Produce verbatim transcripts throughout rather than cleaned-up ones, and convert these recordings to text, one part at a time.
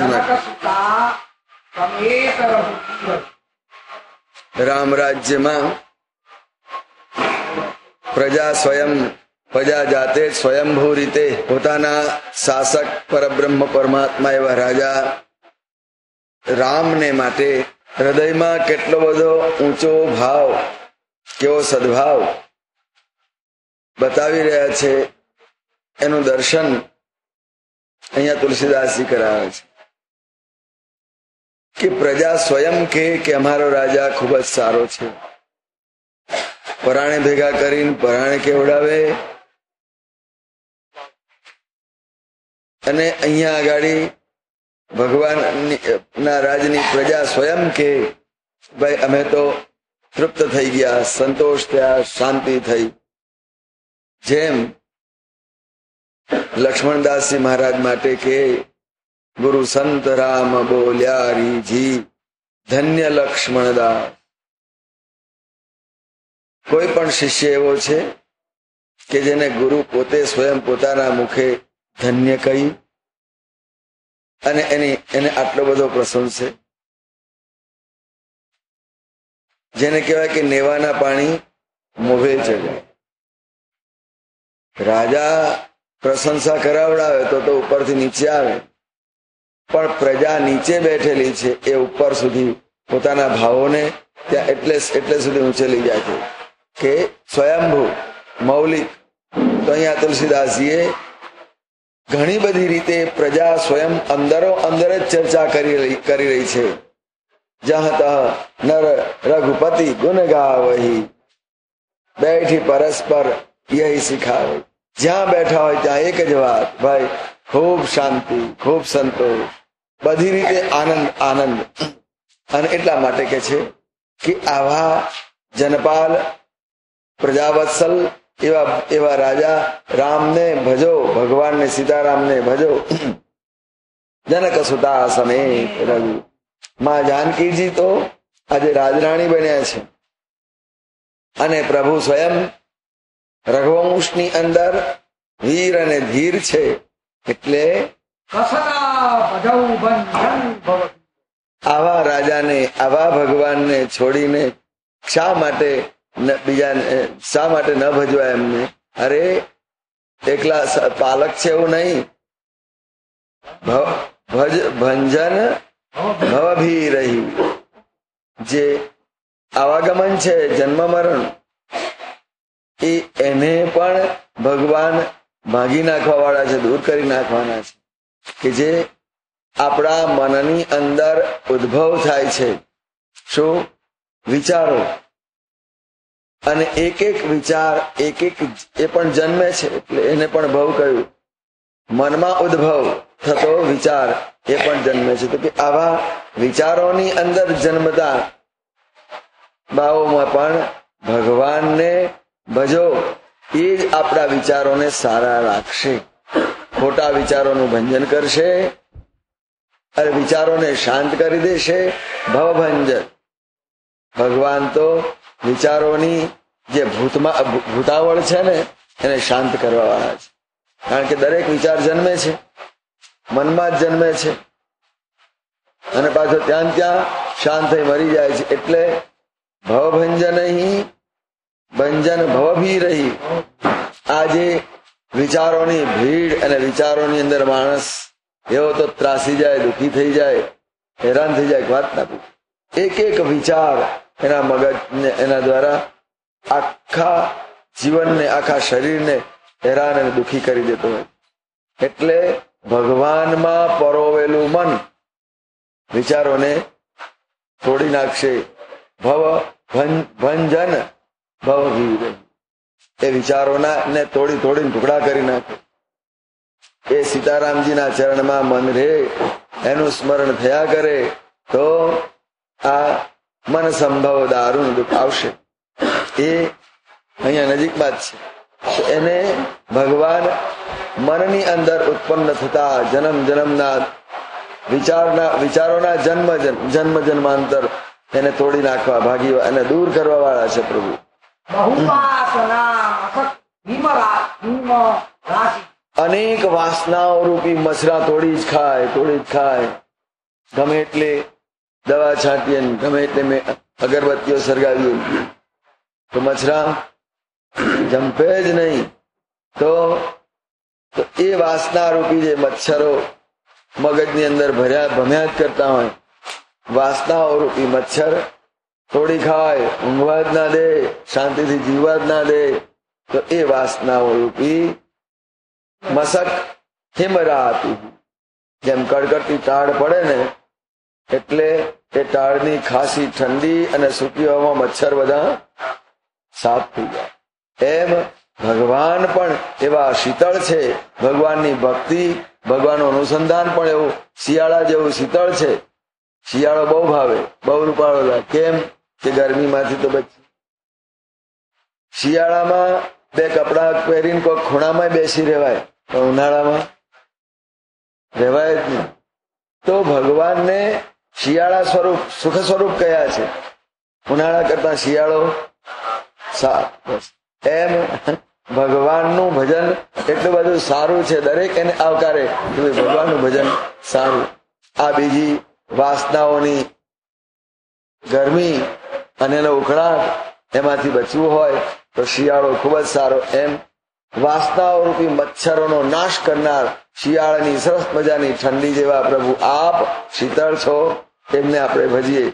રામ રાજ્યમાં પ્રજા સ્વયં પ્રજા જાતે સ્વયંભૂ રીતે પોતાના શાસક પરબ્રહ્મ પરમાત્મા એવા રાજા રામને માટે હૃદયમાં કેટલો બધો ઊંચો ભાવ, કેવો સદભાવ બતાવી રહ્યા છે એનું દર્શન અહીંયા તુલસીદાસજી કરાવે છે કે પ્રજા સ્વયં કહે કે અમારો રાજા ખૂબ જ સારો છે. પરાણે ભેગા કરીને પરાણે કેવડાવે અને અહીંયા આગળ ભગવાન ના રાજની પ્રજા સ્વયં કે ભાઈ અમે તો તૃપ્ત થઈ ગયા, સંતોષ થયા, શાંતિ થઈ. જેમ લક્ષ્મણદાસજી મહારાજ માટે કે ગુરુ સંત રામ બોલ્યા રીજી ધન્ય લક્ષ્મણદાસ. કોઈ પણ શિષ્ય એવો છે કે જેને ગુરુ પોતે સ્વયં પોતાના મુખે ધન્ય કહી અને એની એને આટલો બધો પ્રશંસે, જેને કહેવાય કે નેવાના પાણી મોભે ચડે. રાજા પ્રશંસા કરાવડાવે તો તો ઉપરથી નીચે આવે, પણ પ્રજા નીચે બેઠેલી છે એ ઉપર સુધી પોતાના ભાવોને ત્યાં એટલે એટલે સુધી ઊંચેલી જાય છે કે સ્વયંભૂ મૌલિક. તો અહીંયા તુલસીદાસજીએ ઘણી બધી રીતે પ્રજા સ્વયં અંદરો અંદર જ ચર્ચા કરી રહી કરી રહી છે. જહ તહ નર રઘુપતિ ગુણ ગાવહી બેઠી પરસ્પર યહી શીખાવે. જ્યાં બેઠા હોય ત્યાં એક જ વાત, ભાઈ ખૂબ શાંતિ, ખૂબ સંતોષ, બધી રીતે આનંદ આનંદ. અને એટલા માટે કે છે કે આવા જનપાલ પ્રજાવત્સલ એવા એવા રાજા રામને ભજો, ભગવાનને સીતારામને ભજો. જનક સુતા સમેત રઘુ. માં જાનકીજી તો આજે રાજરાણી બન્યા છે અને પ્રભુ સ્વયં રઘુવંશની અંદર વીર અને ધીર છે. એટલે આવા રાજાને, આવા ભગવાનને છોડીને શા માટે બીજાને શા માટે ન ભજવા એમને? અરે એકલા પાલક છે એવું નહીં, ભજ ભંજન ભવભી રહી. જે આવાગમન છે, જન્મ મરણ, એ એને પણ ભગવાન ભાગી નાખવા વાળા છે, દૂર કરી નાખવાના છે. કે જે આપણા મનની અંદર ઉદ્ભવ થાય છે, શું વિચારો, અને એક એક વિચાર એક એક એ પણ જન્મે છે, એટલે એને પણ ભવ કહ્યું. મનમાં ઉદ્ભવ થતો વિચાર એ પણ જન્મે છે. તો કે આવા વિચારોની અંદર જન્મતા ભાવોમાં પણ ભગવાનને ભજો, એ જ આપણા વિચારોને સારા રાખશે, ખોટા વિચારોનું ભંજન કરશે અને વિચારોને શાંત કરી દેશે. ભવભંજન. ભગવાન તો વિચારોની જે ભૂતમાં ભૂતાવળ છે ને એને શાંત કરવા વાળા છે. કારણ કે દરેક વિચાર જન્મે છે, મનમાં જ જન્મે છે અને પાછો ત્યાં ત્યાં શાંત થઈ મરી જાય છે. એટલે ભવભંજન અહીં ભંજન ભવભી રહી. આજે વિચારોની ભીડ અને વિચારોની અંદર માણસ એવો તો ત્રાસી જાય, દુઃખી થઈ જાય, હેરાન થઈ જાય, વાત ના પૂછે. એક એક વિચાર એના મગજને, એના દ્વારા આખા જીવનને, આખા શરીરને હેરાન અને દુઃખી કરી દેતો હોય. એટલે ભગવાનમાં પરોવેલું મન વિચારોને તોડી નાખશે. ભવ ભંજન ભવભી રહી. એ વિચારોના ને તોડી તોડીને ટુકડા કરી નાખે. એ સીતારામજીના ચરણમાં મન રહે, એનું સ્મરણ થયા કરે તો આ મન સંભવ દારૂણ દુઃખ આવશે. એ અહીંયા નજીકમાં જ છે. એને ભગવાન મનની અંદર ઉત્પન્ન થતા જન્મ જન્મના વિચારના વિચારોના જન્મ જન્મ જન્માંતર એને તોડી નાખવા, ભાગી અને દૂર કરવા વાળા છે પ્રભુ. અનેક વાસનાઓ રૂપી મછરા તોડી જ ખાય, તોડી જ ખાય. ગમે એટલે દવા છાંટીએ ગમે એટલે મેં અગરબત્તીઓ સળગાવીએ તો મચ્છરા જંપે જ નહીં. તો એ વાસના રૂપી જે મચ્છરો મગજની અંદર ભર્યા ભમ્યા જ કરતા હોય, વાસનાઓ રૂપી મચ્છર થોડી ખાય, ઊંઘવા જ ના દે, શાંતિથી જીવવા જ ના દે, તો એ વાસનાઓ રૂપી મસક હિમરા આપી. જેમ કડકડતી ટાળ પડે ને એટલે એ ટાળની ખાસી ઠંડી અને સૂકી હવામાં મચ્છર બધા સાફ થઈ જાય. એમ ભગવાન પણ એવા શીતળ છે. ભગવાનની ભક્તિ, ભગવાનનું અનુસંધાન પણ એવું શિયાળા જેવું શીતળ છે. શિયાળો બહુ ભાવે, બહુ રૂપાળો લાગે. કેમ કે ગરમીમાંથી તો બચી. શિયાળામાં બે કપડા પહેરીને કોઈ ખૂણામાં બેસી રહેવાય, પણ ઉનાળામાં રહેવાય જ નહીં. તો ભગવાનને શિયાળા સ્વરૂપ સુખ સ્વરૂપ કયા છે. ઉનાળા કરતા શિયાળો સારું. એમ ભગવાનનું ભજન એટલું બધું સારું છે. દરેક એને આવકારે કે ભગવાનનું ભજન સારું. આ બીજી વાસનાઓની ગરમી અને એનો ઉકળાટ એમાંથી બચવું હોય તો શિયાળો ખૂબ જ સારો. એમ વાસનાઓ રૂપી મચ્છરોનો નાશ કરનાર શિયાળાની સરસ મજાની ઠંડી જેવા પ્રભુ આપ શીતળ છો, એમને આપણે ભજીએ.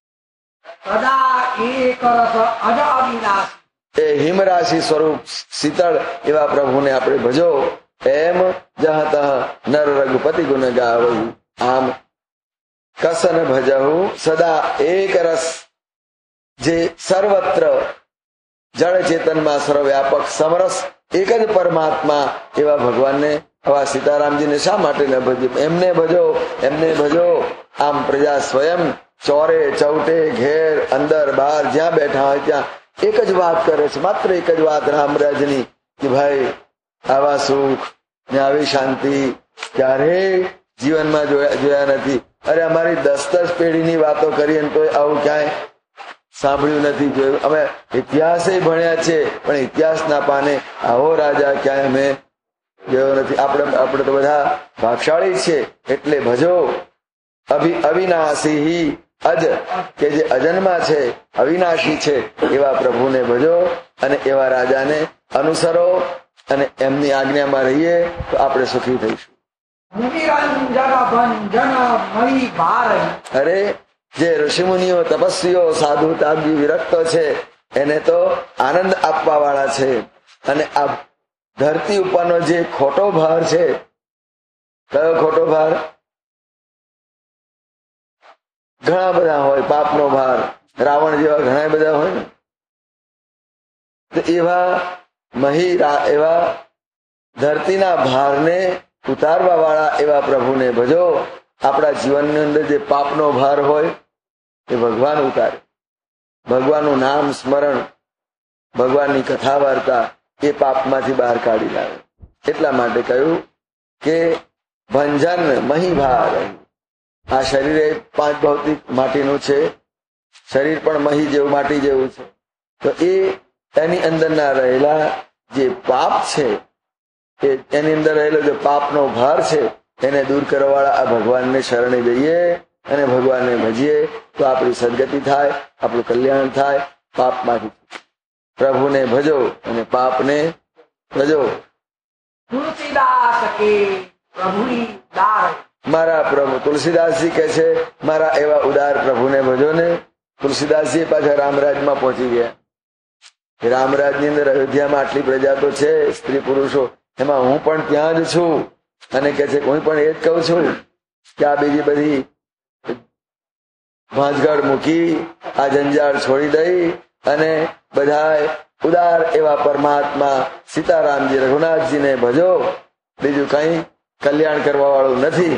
એ હિમરાશિ સ્વરૂપ શીતળ એવા પ્રભુને આપણે ભજો. એમ જહ તહ નર રઘુપતિ ગુણ ગાવહુ. આમ કસન ભજહુ સદા એક રસ, જે સર્વત્ર જળ ચેતનમાં સર્વવ્યાપક સમરસ એક જ પરમાત્મા એવા ભગવાનને, આવા સીતારામજીને શા માટે ન ભજો? એમને ભજો, એમને ભજો. આમ પ્રજા સ્વયં ચોરે ચૌટે ઘેર અંદર બહાર જ્યાં બેઠા હોય ત્યાં એક જ વાત કરે છે, માત્ર એક જ વાત રામરાજની કે ભાઈ આવા સુખ ને આવી શાંતિ ક્યારેય જીવનમાં જોયા જોયા નથી. અરે અમારી દસ દસ પેઢીની વાતો કરીએ તો આવું ક્યાંય સાંભળ્યું નથી, જોયું. અમે ઇતિહાસે ભણ્યા છે પણ ઇતિહાસના પાને આવો રાજા ક્યાંય અમે જોયો નથી. આપણે આપણે તો બધા ભાગશાળી છે. એટલે ભજો અભિ અવિનાશી અજ, કે જે અજન્મા છે, અવિનાશી છે એવા પ્રભુને ભજો અને એવા રાજાને અનુસરો અને એમની આજ્ઞામાં રહીએ તો આપણે સુખી થઈશું. અરે જે ઋષિમુનિઓ, તપસ્વીઓ, સાધુ તાપજી, વિરક્તો છે એને તો આનંદ આપવા વાળા છે. અને આ ધરતી ઉપરનો જે ખોટો ભાર છે, કયો ખોટો ભાર? ઘણા બધા હોય. પાપનો ભાર, રાવણ જેવા ઘણા બધા હોય ને. તો એવા મહી એવા ધરતીના ભારને ઉતારવા વાળા એવા પ્રભુને ભજો. આપણા જીવનની અંદર જે પાપનો ભાર હોય એ ભગવાન ઉતારે. ભગવાનનું નામ સ્મરણ, ભગવાનની કથા વાર્તા એ પાપમાંથી બહાર કાઢી લાવે. એટલા માટે કહ્યું કે ભંજન મહી ભાર. આ શરીર એ પાંચ ભૌતિક માટીનું છે. શરીર પણ મહી જેવું, માટી જેવું છે. તો એ એની અંદરના રહેલા જે પાપ છે, એની અંદર રહેલો જે પાપનો ભાર છે એને દૂર કરવા વાળા આ ભગવાનને શરણે જઈએ અને ભગવાનને ભજીએ તો આપણી સદગતિ થાય, આપણું કલ્યાણ થાય. પાપમાંથી પ્રભુને ભજો અને પાપને ભજો. તુલસીદાસ કે પ્રભુની દાર. મારા પ્રભુ તુલસીદાસજી કે છે મારા એવા ઉદાર પ્રભુને ભજો ને. તુલસીદાસજી પાછા રામરાજમાં પહોંચી ગયા. રામરાજની અંદર અયોધ્યામાં આટલી પ્રજા તો છે, સ્ત્રી પુરુષો, એમાં હું પણ ત્યાં જ છું. અને કે છે હું પણ એ જ કહું છું કે આ બીજી બધી ભાંજગડ મૂકી, આ જંજાળ છોડી દઈ અને બધા ઉદાર એવા પરમાત્મા સીતારામજી રઘુનાથજીને ભજો. બીજું કઈ કલ્યાણ કરવા વાળું નથી.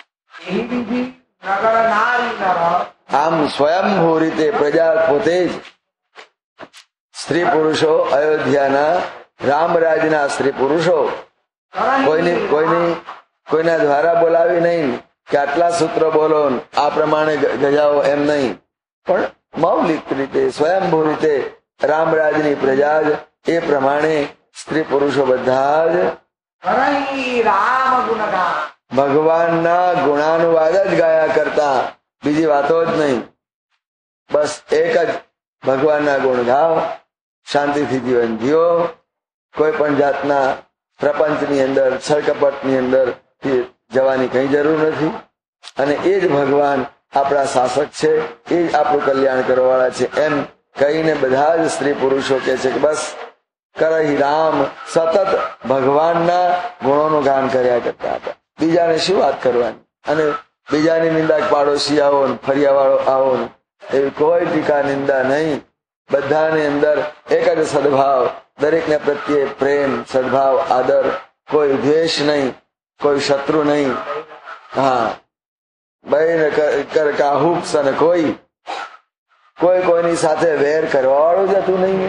આમ સ્વયંભૂ રીતે પ્રજા પોતે જ સ્ત્રી પુરુષો, અયોધ્યાના રામરાજના સ્ત્રી પુરુષો કોઈની કોઈની કોઈના દ્વારા બોલાવી નહીં કે આટલા સૂત્ર બોલો, આ પ્રમાણે ગજાઓ, એમ નહીં. પણ મૌલિક રીતે સ્વયંભૂ રીતે રામરાજની પ્રજા જ એ પ્રમાણે સ્ત્રી પુરુષો બધા જ ભગવાનના ગુણાનુવાદ જ ગાયા કરતા, બીજી વાતો જ નહીં. બસ એક જ ભગવાનના ગુણ ગાઓ, શાંતિથી જીવન જીવો. કોઈ પણ જાતના પ્રપંચની અંદર, છળકપટની અંદર જવાની કઈ જરૂર નથી. અને એ જ ભગવાન આપણા શાસક છે, એ જ આપણું કલ્યાણ કરવાવાળા છે એમ કહીને બધા જ સ્ત્રી પુરુષો કે છે કે બસ કરહી રામ, સતત ભગવાનના ગુણોનું ગાન કર્યા કરતા હતા. બીજાને શું વાત કરવાની? અને બીજાની નિંદા પાડોશી આવો ને ફરિયાવાળો આવો ને એવી કોઈ ટીકા નિંદા નહીં. બધાની અંદર એક જ સદભાવ, દરેકને પ્રત્યે પ્રેમ, સદભાવ, આદર, કોઈ દ્વેષ નહીં, કોઈ શત્રુ નહીં. હા, બહેન કર કાહુપ્સ અને કોઈ કોઈ કોઈની સાથે વેર કરવા વાળું જતું નહીં.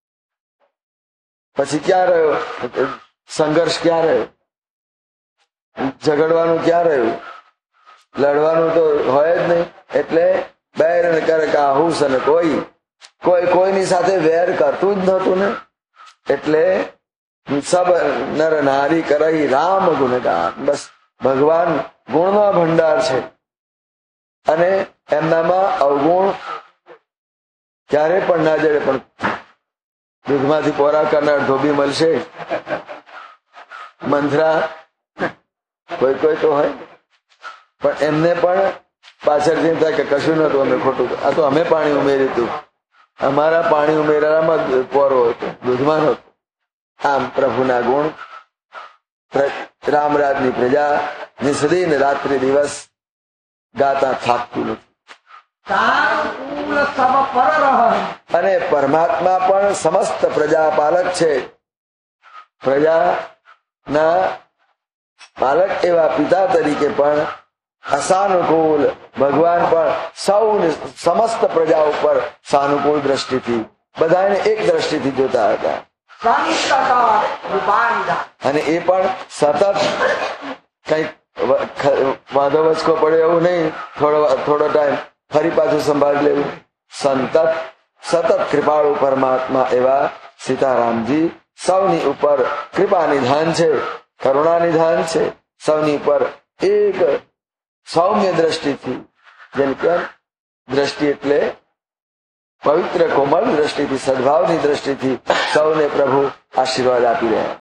પછી ક્યાં રહ્યો સંઘર્ષ? ક્યાં રહ્યો ઝઘડવાનું? ક્યાં રહ્યું? લડવાનું તો હોય જ નહીં. એટલે બેર કર કાહુસ અને કોઈ કોઈ કોઈની સાથે વેર કરતું જ નહોતું ને. એટલે સબ નર નારી કરહી રામ ગુણગાન. બસ ભગવાન ગુણનો ભંડાર છે અને એમનામાં અવગુણ ક્યારે પણ ના જડે. પણ દૂધમાંથી પોરા કરનાર ધોબી મળશે, મંથરા કોઈ કોઈ તો હોય, પણ એમને પણ પાછળથી થાય કે કશું નતું, અમે ખોટું, આ તો અમે પાણી ઉમેર્યું હતું, અમારા પાણી ઉમેરવામાં પોરો હતો, દૂધમાં નહોતો. આમ પ્રભુના ગુણ, રામરાજની પ્રજા નિસદીન રાત્રિ દિવસ ગાતા થાકતું નથી. અને પરમાત્મા પણ સમસ્ત પ્રજા પાલક છે. પ્રજાના પાલક એવા પિતા તરીકે પણ અસાનુકૂળ ભગવાન પણ સૌ સમસ્ત પ્રજા ઉપર સાનુકૂળ દ્રષ્ટિથી, બધાને એક દ્રષ્ટિથી જોતા હતા. અને એ પણ સતત કઈક વાંધો વચકો પડ્યો એવું નહીં, થોડો થોડો ટાઈમ ફરી પાછું સંભાળી લેવું. સંતત સતત કૃપાળુ પરમાત્મા એવા સીતારામજી સૌની ઉપર કૃપા નિધાન છે, કરુણા નિધાન છે. સૌની ઉપર એક સૌમ્ય દ્રષ્ટિથી, જેમ કે દ્રષ્ટિ એટલે પવિત્ર કોમળ દ્રષ્ટિથી, સદભાવની દ્રષ્ટિથી સૌને પ્રભુ આશીર્વાદ આપી રહ્યા.